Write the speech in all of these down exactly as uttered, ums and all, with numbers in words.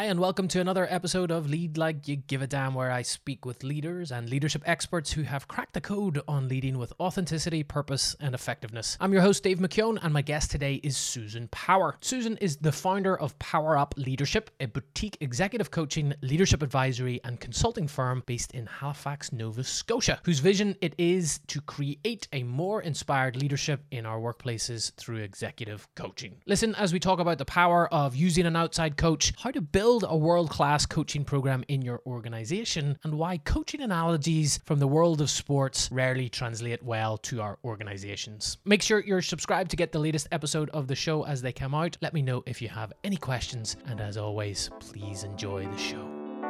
Hi, and welcome to another episode of Lead Like You Give a Damn, where I speak with leaders and leadership experts who have cracked the code on leading with authenticity, purpose, and effectiveness. I'm your host, Dave McKeown, and my guest today is Susan Power. Susan is the founder of Power Up Leadership, a boutique executive coaching, leadership advisory, and consulting firm based in Halifax, Nova Scotia, whose vision it is to create a more inspired leadership in our workplaces through executive coaching. Listen as we talk about the power of using an outside coach, how to build Build a world-class coaching program in your organization, and why coaching analogies from the world of sports rarely translate well to our organizations. Make sure you're subscribed to get the latest episode of the show as they come out. Let me know if you have any questions, and as always, please enjoy the show.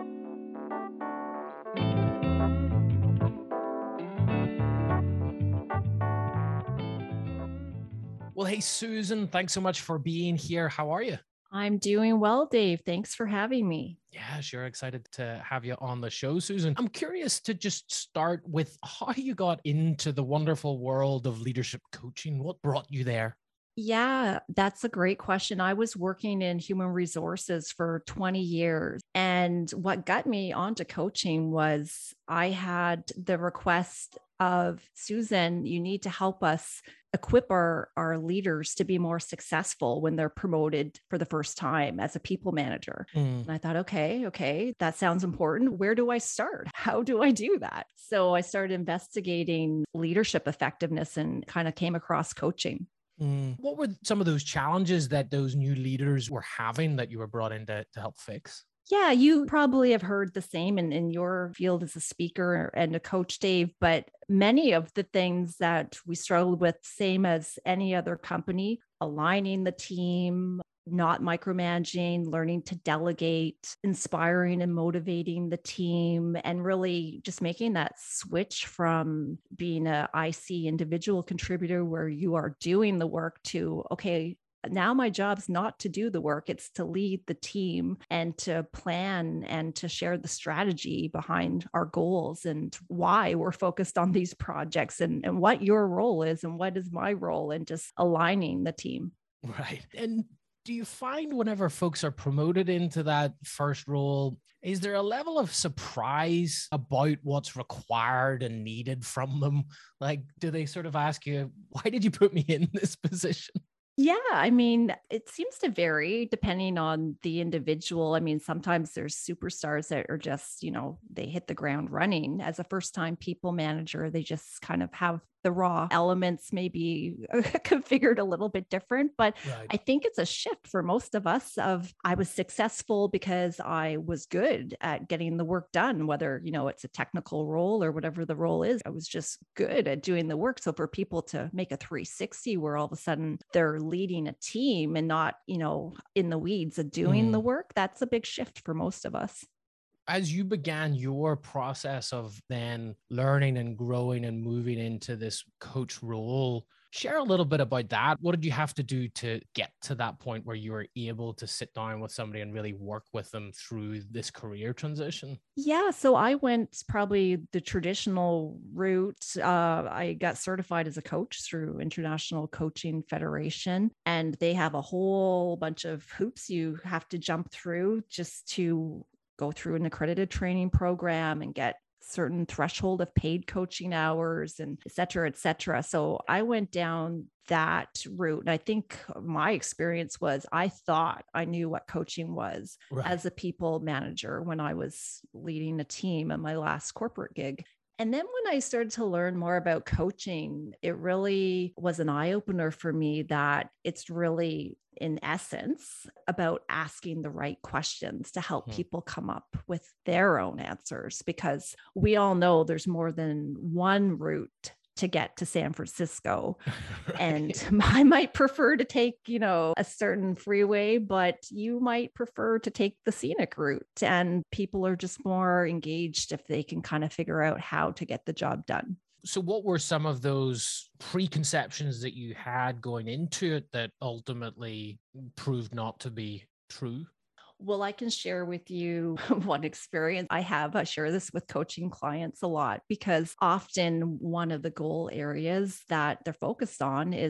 Well, hey, Susan, thanks so much for being here. How are you? I'm doing well, Dave. Thanks for having me. Yeah, sure. Excited to have you on the show, Susan. I'm curious to just start with how you got into the wonderful world of leadership coaching. What brought you there? Yeah, that's a great question. I was working in human resources for twenty years. And what got me onto coaching was I had the request of Susan, you need to help us equip our, our leaders to be more successful when they're promoted for the first time as a people manager. Mm. And I thought, okay, okay, that sounds important. Where do I start? How do I do that? So I started investigating leadership effectiveness and kind of came across coaching. Mm. What were some of those challenges that those new leaders were having that you were brought in to, to help fix? Yeah, you probably have heard the same in, in your field as a speaker and a coach, Dave, but many of the things that we struggled with, same as any other company, aligning the team, not micromanaging, learning to delegate, inspiring and motivating the team, and really just making that switch from being a I C individual contributor where you are doing the work to, okay, now my job's not to do the work, it's to lead the team and to plan and to share the strategy behind our goals and why we're focused on these projects and, and what your role is and what is my role, and just aligning the team. Right. And do you find whenever folks are promoted into that first role, is there a level of surprise about what's required and needed from them? Like, do they sort of ask you, why did you put me in this position? Yeah, I mean, it seems to vary depending on the individual. I mean, sometimes there's superstars that are just, you know, they hit the ground running. As a first-time people manager, they just kind of have the raw elements maybe configured a little bit different. But right. I think it's a shift for most of us of I was successful because I was good at getting the work done, whether, you know, it's a technical role or whatever the role is. I was just good at doing the work. So for people to make a three sixty where all of a sudden they're leading a team and not, you know, in the weeds of doing mm. the work, that's a big shift for most of us. As you began your process of then learning and growing and moving into this coach role, share a little bit about that. What did you have to do to get to that point where you were able to sit down with somebody and really work with them through this career transition? Yeah, so I went probably the traditional route. Uh, I got certified as a coach through International Coaching Federation, and they have a whole bunch of hoops you have to jump through just to go through an accredited training program and get certain threshold of paid coaching hours and et cetera, et cetera. So I went down that route. And I think my experience was I thought I knew what coaching was right. as a people manager when I was leading a team in my last corporate gig. And then when I started to learn more about coaching, it really was an eye-opener for me that it's really, in essence, about asking the right questions to help mm-hmm. people come up with their own answers, because we all know there's more than one route to get to San Francisco. Right. And I might prefer to take, you know, a certain freeway, but you might prefer to take the scenic route. And people are just more engaged if they can kind of figure out how to get the job done. So what were some of those preconceptions that you had going into it that ultimately proved not to be true? Well, I can share with you one experience I have. I share this with coaching clients a lot because often one of the goal areas that they're focused on is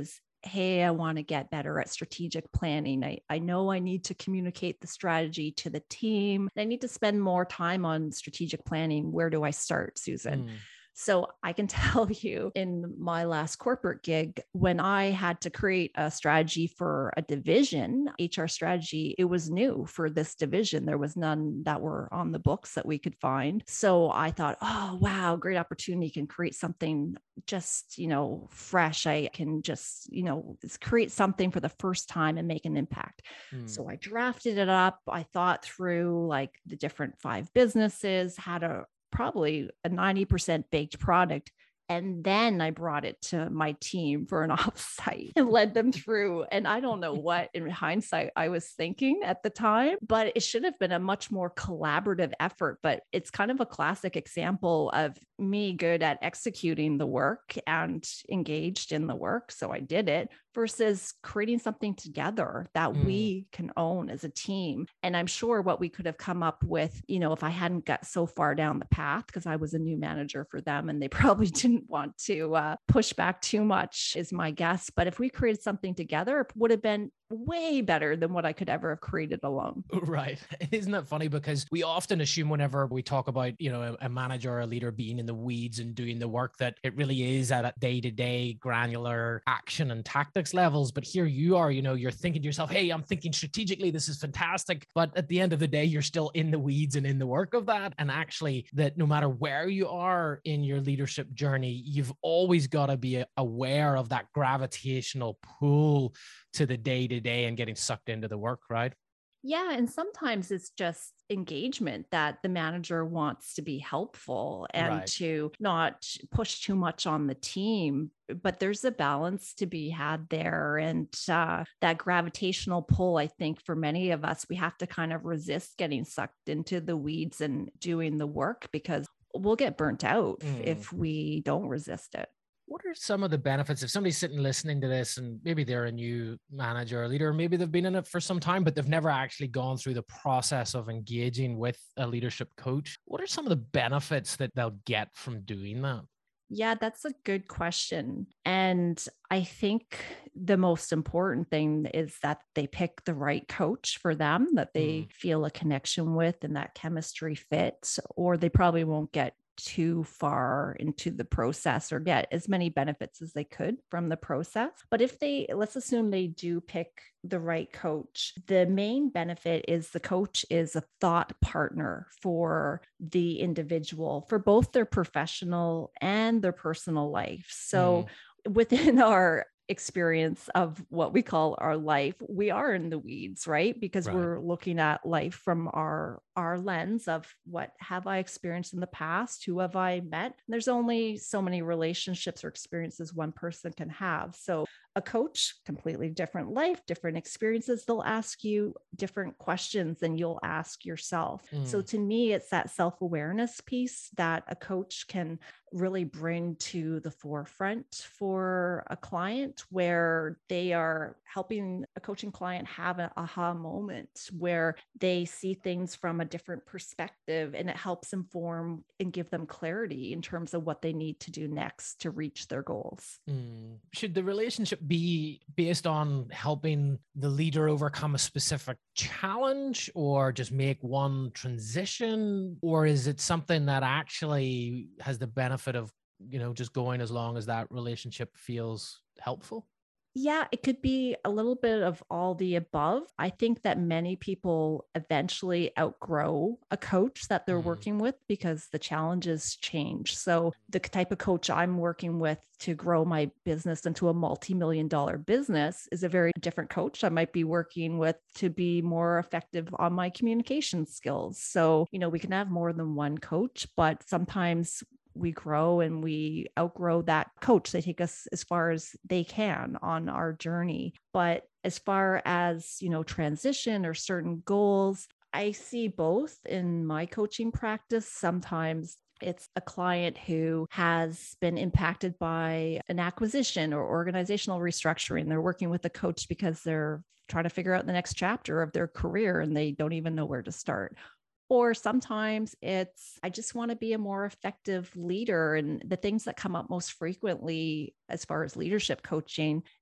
hey, I want to get better at strategic planning. I, I know I need to communicate the strategy to the team. I need to spend more time on strategic planning. Where do I start, Susan? Mm. So I can tell you in my last corporate gig, when I had to create a strategy for a division, H R strategy, it was new for this division. There was none that were on the books that we could find. So I thought, oh, wow, great opportunity. Can create something just, you know, fresh. I can just, you know, create something for the first time and make an impact. Mm. So I drafted it up. I thought through like the different five businesses, how to probably a ninety percent baked product. And then I brought it to my team for an offsite and led them through. And I don't know what in hindsight I was thinking at the time, but it should have been a much more collaborative effort. But it's kind of a classic example of me good at executing the work and engaged in the work. So I did it versus creating something together that Mm. we can own as a team. And I'm sure what we could have come up with, you know, if I hadn't got so far down the path, because I was a new manager for them and they probably didn't want to uh, push back too much, is my guess. But if we created something together, it would have been way better than what I could ever have created alone. Right. Isn't that funny? Because we often assume whenever we talk about, you know, a, a manager or a leader being in the weeds and doing the work, that it really is at a day-to-day granular action and tactics levels. But here you are, you know, you're thinking to yourself, hey, I'm thinking strategically, this is fantastic. But at the end of the day, you're still in the weeds and in the work of that. And actually that no matter where you are in your leadership journey, you've always got to be aware of that gravitational pull to the day-to-day and getting sucked into the work, right? Yeah. And sometimes it's just engagement that the manager wants to be helpful and Right. to not push too much on the team. But there's a balance to be had there. And uh, that gravitational pull, I think for many of us, we have to kind of resist getting sucked into the weeds and doing the work because we'll get burnt out Mm. if we don't resist it. What are some of the benefits if somebody's sitting listening to this and maybe they're a new manager or leader, or maybe they've been in it for some time, but they've never actually gone through the process of engaging with a leadership coach? What are some of the benefits that they'll get from doing that? Yeah, that's a good question. And I think the most important thing is that they pick the right coach for them, that they Mm. feel a connection with and that chemistry fits, or they probably won't get too far into the process or get as many benefits as they could from the process. But if they, let's assume they do pick the right coach, the main benefit is the coach is a thought partner for the individual for both their professional and their personal life. So Mm. within our experience of what we call our life, we are in the weeds, right? Because Right. we're looking at life from our our lens of what have I experienced in the past, who have I met. There's only so many relationships or experiences one person can have. So a coach, completely different life, different experiences, they'll ask you different questions than you'll ask yourself. Mm. So to me, it's that self-awareness piece that a coach can really bring to the forefront for a client, where they are helping a coaching client have an aha moment where they see things from a different perspective, and it helps inform and give them clarity in terms of what they need to do next to reach their goals. Mm. Should the relationship be based on helping the leader overcome a specific challenge or just make one transition? Or is it something that actually has the benefit of, you know, just going as long as that relationship feels helpful? Yeah, it could be a little bit of all the above. I think that many people eventually outgrow a coach that they're Mm. working with because the challenges change. So, the type of coach I'm working with to grow my business into a multi-million dollar business is a very different coach I might be working with to be more effective on my communication skills. So, you know, we can have more than one coach, but sometimes we grow and we outgrow that coach. They take us as far as they can on our journey. But as far as, you know, transition or certain goals, I see both in my coaching practice. Sometimes it's a client who has been impacted by an acquisition or organizational restructuring. They're working with a coach because they're trying to figure out the next chapter of their career and they don't even know where to start. Or sometimes it's, I just want to be a more effective leader. And the things that come up most frequently as far as leadership coaching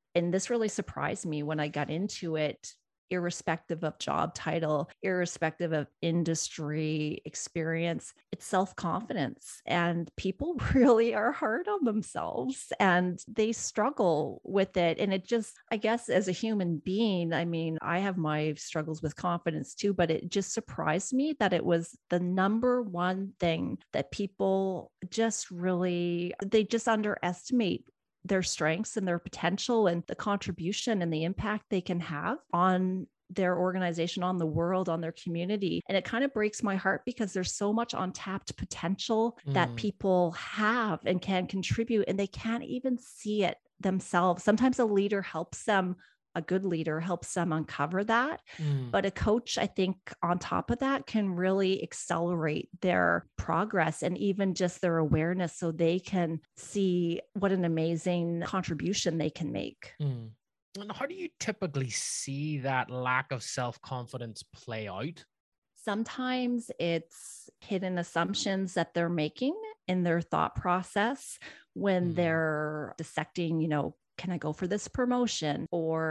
And this really surprised me when I got into it, irrespective of job title, irrespective of industry experience, it's self-confidence. And people really are hard on themselves and they struggle with it. And it just, I guess, as a human being, I mean, I have my struggles with confidence too, but it just surprised me that it was the number one thing that people just really, they just underestimate their strengths and their potential and the contribution and the impact they can have on their organization, on the world, on their community. And it kind of breaks my heart because there's so much untapped potential mm. that people have and can contribute, and they can't even see it themselves. Sometimes a leader helps them, a good leader helps them uncover that. Mm. But a coach, I think, on top of that, can really accelerate their progress and even just their awareness so they can see what an amazing contribution they can make. Mm. And how do you typically see that lack of self-confidence play out? Sometimes it's hidden assumptions that they're making in their thought process when mm. they're dissecting, you know, can I go for this promotion?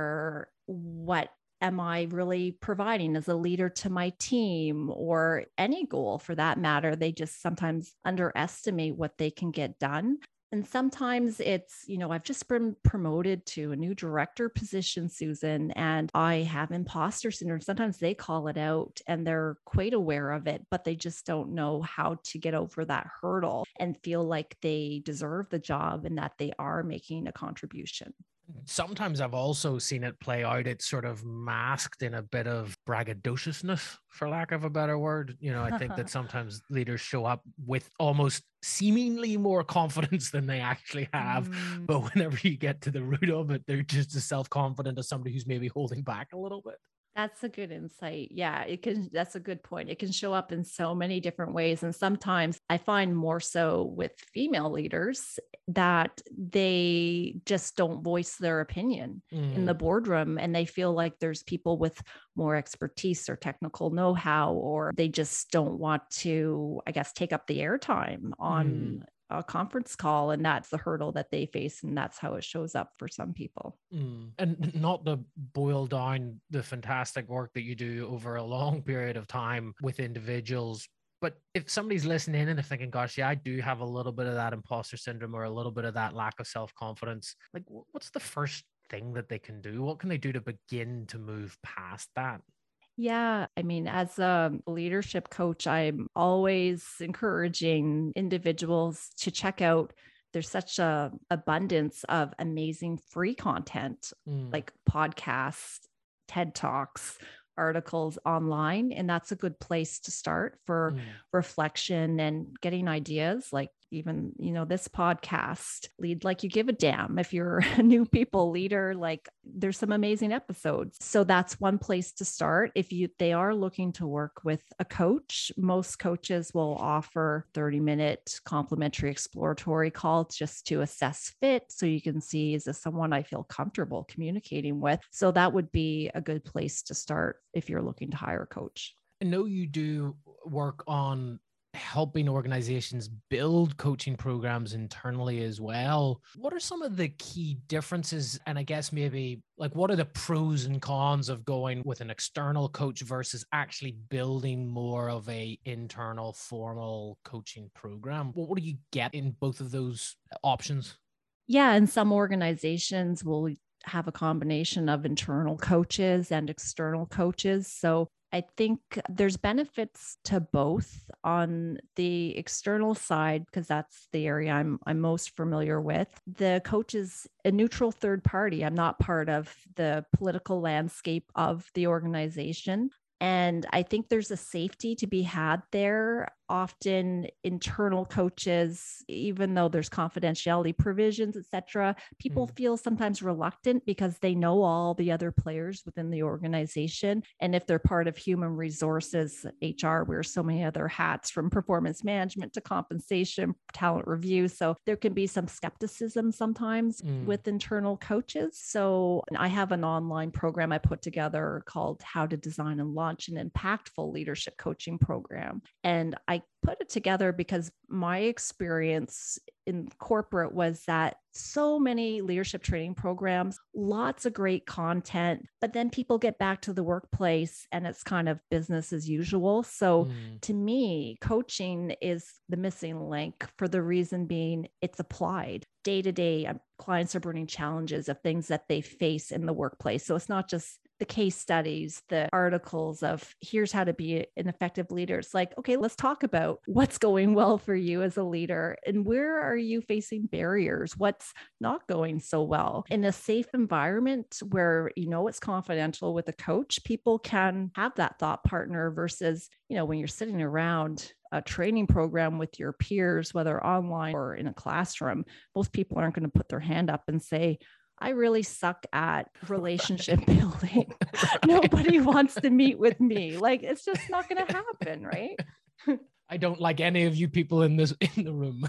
Or what am I really providing as a leader to my team, or any goal for that matter? They just sometimes underestimate what they can get done. And sometimes it's, you know, I've just been promoted to a new director position, Susan, and I have imposter syndrome. Sometimes they call it out and they're quite aware of it, but they just don't know how to get over that hurdle and feel like they deserve the job and that they are making a contribution. Sometimes I've also seen it play out. It's sort of masked in a bit of braggadociousness, for lack of a better word. You know, I think that sometimes leaders show up with almost seemingly more confidence than they actually have. Mm. But whenever you get to the root of it, they're just as self-confident as somebody who's maybe holding back a little bit. That's a good insight. Yeah, it can, that's a good point. It can show up in so many different ways. And sometimes I find more so with female leaders that they just don't voice their opinion mm. in the boardroom, and they feel like there's people with more expertise or technical know-how, or they just don't want to, I guess, take up the airtime on mm. a conference call, and that's the hurdle that they face, and that's how it shows up for some people. Mm. And not to boil down the fantastic work that you do over a long period of time with individuals, but if somebody's listening and they're thinking, gosh, yeah, I do have a little bit of that imposter syndrome or a little bit of that lack of self-confidence, like what's the first thing that they can do? What can they do to begin to move past that? Yeah, I mean, as a leadership coach, I'm always encouraging individuals to check out. There's such a abundance of amazing free content, mm. like podcasts, TED Talks, articles online. And that's a good place to start for mm. reflection and getting ideas, like even, you know, this podcast, Lead Like You Give a Damn. If you're a new people leader, like there's some amazing episodes. So that's one place to start. If you, they are looking to work with a coach, most coaches will offer thirty minute complimentary exploratory calls just to assess fit. So you can see, is this someone I feel comfortable communicating with? So that would be a good place to start if you're looking to hire a coach. I know you do work on helping organizations build coaching programs internally as well. What are some of the key differences? And I guess maybe like, what are the pros and cons of going with an external coach versus actually building more of a internal formal coaching program? What, what do you get in both of those options? Yeah. And some organizations will have a combination of internal coaches and external coaches. So I think there's benefits to both. On the external side, because that's the area I'm I'm most familiar with. The coach is a neutral third party. I'm not part of the political landscape of the organization. And I think there's a safety to be had there. Often internal coaches, even though there's confidentiality provisions, et cetera, people mm. feel sometimes reluctant because they know all the other players within the organization. And if they're part of human resources, H R wears so many other hats, from performance management to compensation, talent review. So there can be some skepticism sometimes mm. with internal coaches. So I have an online program I put together called How to Design and Launch an Impactful Leadership Coaching Program. And I put it together because my experience in corporate was that so many leadership training programs, lots of great content, but then people get back to the workplace and it's kind of business as usual. So Mm. to me, coaching is the missing link for the reason being it's applied day to day. Clients are bringing challenges of things that they face in the workplace. So it's not just the case studies, the articles of here's how to be an effective leader. It's like, okay, let's talk about what's going well for you as a leader and where are you facing barriers? What's not going so well? In a safe environment where you know it's confidential with a coach, people can have that thought partner versus, you know, when you're sitting around a training program with your peers, whether online or in a classroom, most people aren't going to put their hand up and say, I really suck at relationship building. Right. Nobody wants to meet with me. Like, it's just not going to happen, right? I don't like any of you people in this in the room.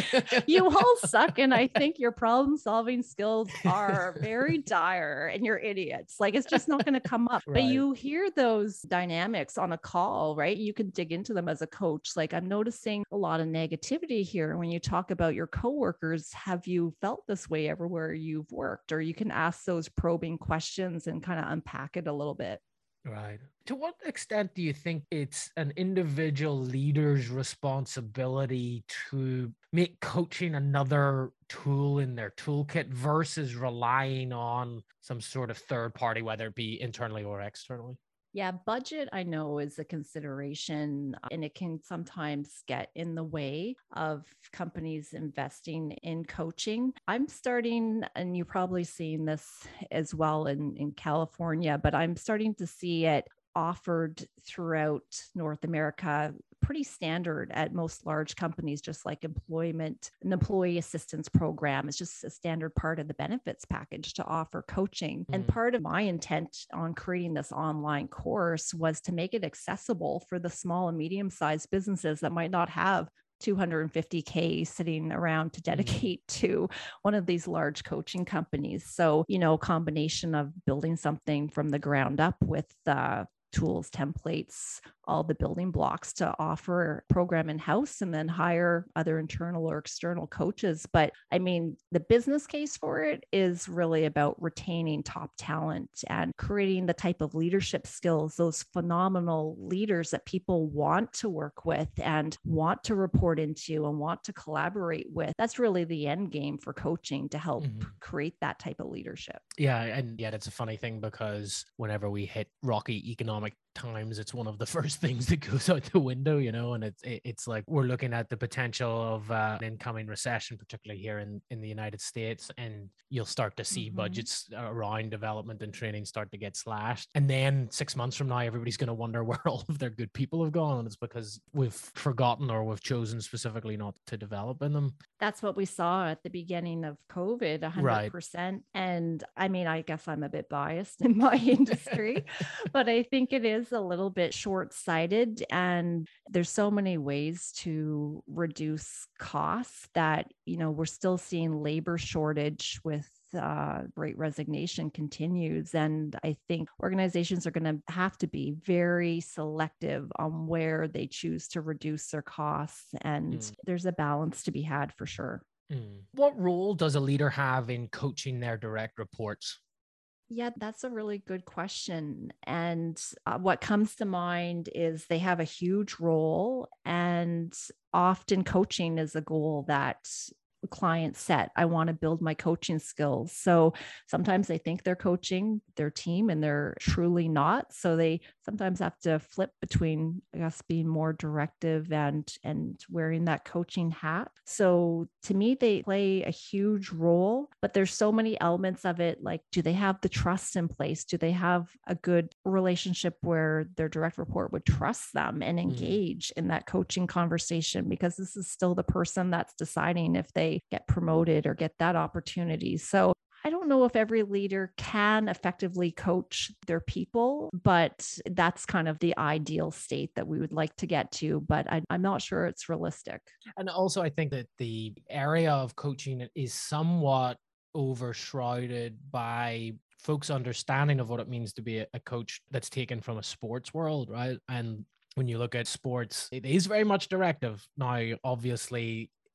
You all suck. And I think your problem solving skills are very dire and you're idiots. Like, it's just not going to come up. Right. But you hear those dynamics on a call, right? You can dig into them as a coach. Like, I'm noticing a lot of negativity here. When you talk about your coworkers, have you felt this way everywhere you've worked? Or you can ask those probing questions and kind of unpack it a little bit. Right. To what extent do you think it's an individual leader's responsibility to make coaching another tool in their toolkit versus relying on some sort of third party, whether it be internally or externally? Yeah, budget, I know, is a consideration, and it can sometimes get in the way of companies investing in coaching. I'm starting, and you've probably seen this as well in, in California, but I'm starting to see it offered throughout North America, pretty standard at most large companies, just like employment, an employee assistance program is just a standard part of the benefits package to offer coaching. Mm. And part of my intent on creating this online course was to make it accessible for the small and medium-sized businesses that might not have two hundred fifty K sitting around to dedicate mm. to one of these large coaching companies. So, you know, combination of building something from the ground up with uh, tools, templates, all the building blocks to offer program in-house and then hire other internal or external coaches. But I mean, the business case for it is really about retaining top talent and creating the type of leadership skills, those phenomenal leaders that people want to work with and want to report into and want to collaborate with. That's really the end game for coaching, to help mm-hmm. create that type of leadership. Yeah. And yet it's a funny thing because whenever we hit rocky economic times, it's one of the first things that goes out the window, you know, and it's it's like we're looking at the potential of uh, an incoming recession, particularly here in, in the United States, and you'll start to see mm-hmm. budgets around development and training start to get slashed. And then six months from now, everybody's going to wonder where all of their good people have gone. And it's because we've forgotten or we've chosen specifically not to develop in them. That's what we saw at the beginning of COVID, one hundred percent. Right. And I mean, I guess I'm a bit biased in my industry, but I think it is a little bit short-sighted, and there's so many ways to reduce costs that, you know, we're still seeing labor shortage with uh, Great Resignation continues. And I think organizations are going to have to be very selective on where they choose to reduce their costs. And mm. there's a balance to be had for sure. Mm. What role does a leader have in coaching their direct reports? Yeah, that's a really good question. And uh, what comes to mind is they have a huge role, and often coaching is a goal that client set. I want to build my coaching skills. So sometimes they think they're coaching their team and they're truly not. So they sometimes have to flip between, I guess, being more directive and, and wearing that coaching hat. So to me, they play a huge role, but there's so many elements of it. Like, do they have the trust in place? Do they have a good relationship where their direct report would trust them and engage mm. in that coaching conversation? Because this is still the person that's deciding if they get promoted or get that opportunity. So I don't know if every leader can effectively coach their people, but that's kind of the ideal state that we would like to get to, but I, I'm not sure it's realistic. And also I think that the area of coaching is somewhat overshrouded by folks' understanding of what it means to be a coach that's taken from a sports world, right? And when you look at sports, it is very much directive. Now, obviously,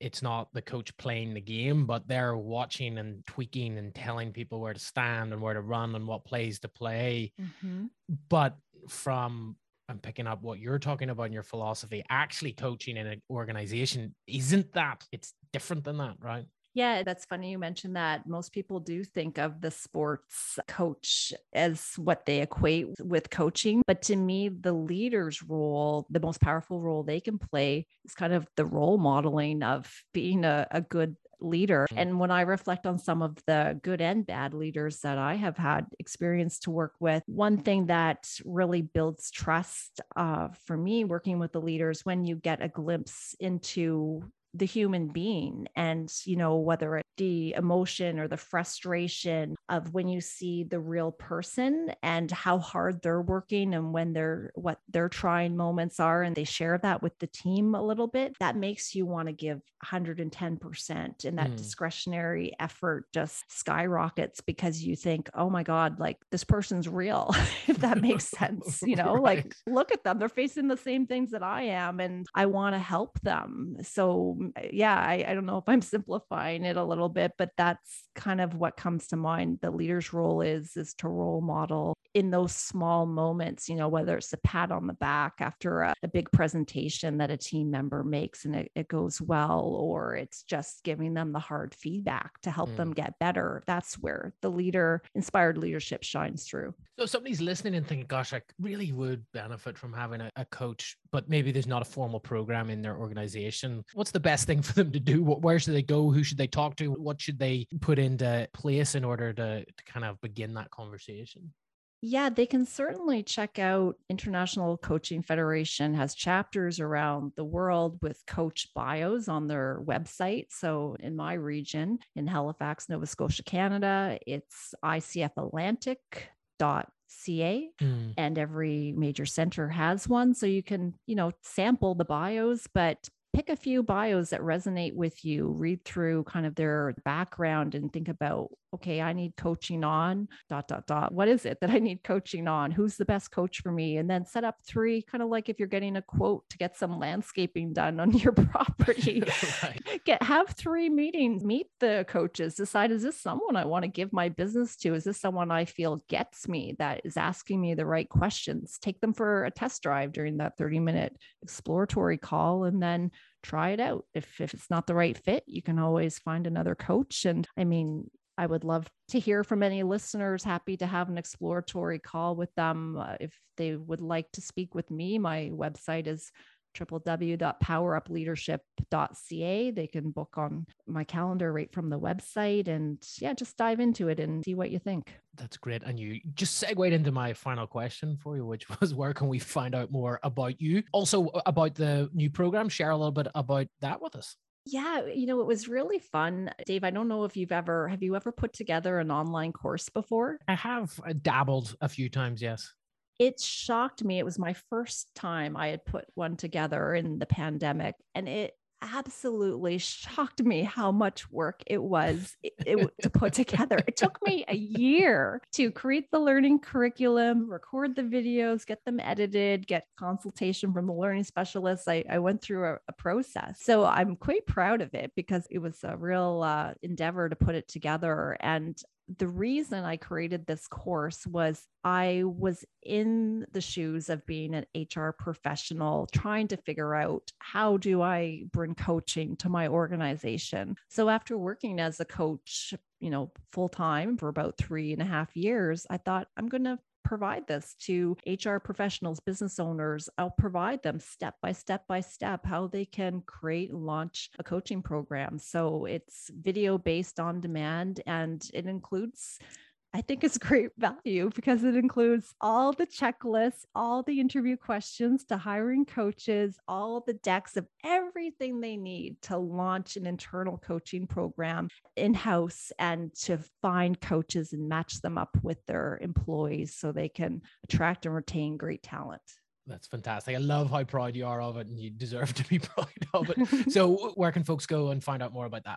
it's not the coach playing the game, but they're watching and tweaking and telling people where to stand and where to run and what plays to play. Mm-hmm. But from, I'm picking up what you're talking about in your philosophy, actually coaching in an organization isn't that. It's different than that, right? Yeah, that's funny you mentioned that. Most people do think of the sports coach as what they equate with coaching. But to me, the leader's role, the most powerful role they can play is kind of the role modeling of being a, a good leader. And when I reflect on some of the good and bad leaders that I have had experience to work with, one thing that really builds trust uh, for me working with the leaders, when you get a glimpse into the human being and, you know, whether it's the emotion or the frustration of when you see the real person and how hard they're working and when they're, what their trying moments are, and they share that with the team a little bit, that makes you want to give one hundred ten percent, and that mm. discretionary effort just skyrockets because you think, oh my God, like this person's real, if that makes sense, you know, right. Like look at them, they're facing the same things that I am and I want to help them. So yeah, I, I don't know if I'm simplifying it a little bit, but that's kind of what comes to mind. The leader's role is, is to role model in those small moments, you know, whether it's a pat on the back after a, a big presentation that a team member makes and it, it goes well, or it's just giving them the hard feedback to help mm. them get better. That's where the leader inspired leadership shines through. So somebody's listening and thinking, gosh, I really would benefit from having a, a coach, but maybe there's not a formal program in their organization. What's the best thing for them to do? Where should they go? Who should they talk to? What should they put into place in order to, to kind of begin that conversation? Yeah, they can certainly check out International Coaching Federation has chapters around the world with coach bios on their website. So in my region, in Halifax, Nova Scotia, Canada, it's I C F Atlantic dot C A mm. and every major center has one. So you can, you know, sample the bios, but pick a few bios that resonate with you, read through kind of their background and think about, okay, I need coaching on dot, dot, dot. What is it that I need coaching on? Who's the best coach for me? And then set up three, kind of like if you're getting a quote to get some landscaping done on your property, right. Get, have three meetings, meet the coaches, decide, is this someone I want to give my business to? Is this someone I feel gets me, that is asking me the right questions? Take them for a test drive during that thirty minute exploratory call and then try it out. If, if it's not the right fit, you can always find another coach. And I mean, I would love to hear from any listeners. Happy to have an exploratory call with them. Uh, if they would like to speak with me, my website is w w w dot power up leadership dot c a. They can book on my calendar right from the website and yeah, just dive into it and see what you think. That's great. And you just segued into my final question for you, which was where can we find out more about you? Also about the new program, share a little bit about that with us. Yeah, you know, it was really fun. Dave, I don't know if you've ever, have you ever put together an online course before? I have I dabbled a few times, yes. It shocked me. It was my first time I had put one together in the pandemic, and it absolutely shocked me how much work it was it, it, to put together. It took me a year to create the learning curriculum, record the videos, get them edited, get consultation from the learning specialists. I, I went through a, a process. So I'm quite proud of it because it was a real uh, endeavor to put it together. And the reason I created this course was I was in the shoes of being an H R professional, trying to figure out how do I bring coaching to my organization. So after working as a coach, you know, full time for about three and a half years, I thought I'm going to provide this to H R professionals, business owners. I'll provide them step by step by step how they can create and launch a coaching program. So it's video based on demand, and it includes, I think it's great value because it includes all the checklists, all the interview questions to hiring coaches, all the decks of everything they need to launch an internal coaching program in-house and to find coaches and match them up with their employees so they can attract and retain great talent. That's fantastic. I love how proud you are of it, and you deserve to be proud of it. So where can folks go and find out more about that?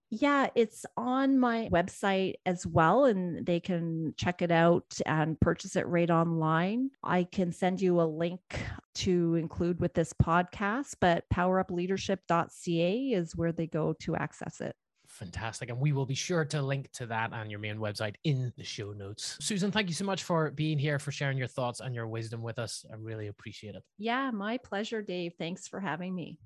Yeah, it's on my website as well, and they can check it out and purchase it right online. I can send you a link to include with this podcast, but power up leadership dot c a is where they go to access it. Fantastic. And we will be sure to link to that and your main website in the show notes. Susan, thank you so much for being here, for sharing your thoughts and your wisdom with us. I really appreciate it. Yeah, my pleasure, Dave. Thanks for having me.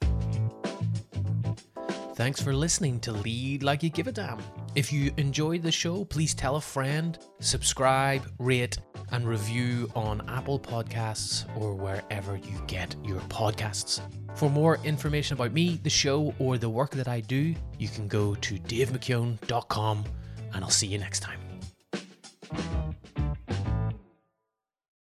Thanks for listening to Lead Like You Give a Damn. If you enjoyed the show, please tell a friend, subscribe, rate, and review on Apple Podcasts or wherever you get your podcasts. For more information about me, the show, or the work that I do, you can go to dave mckeown dot com, and I'll see you next time.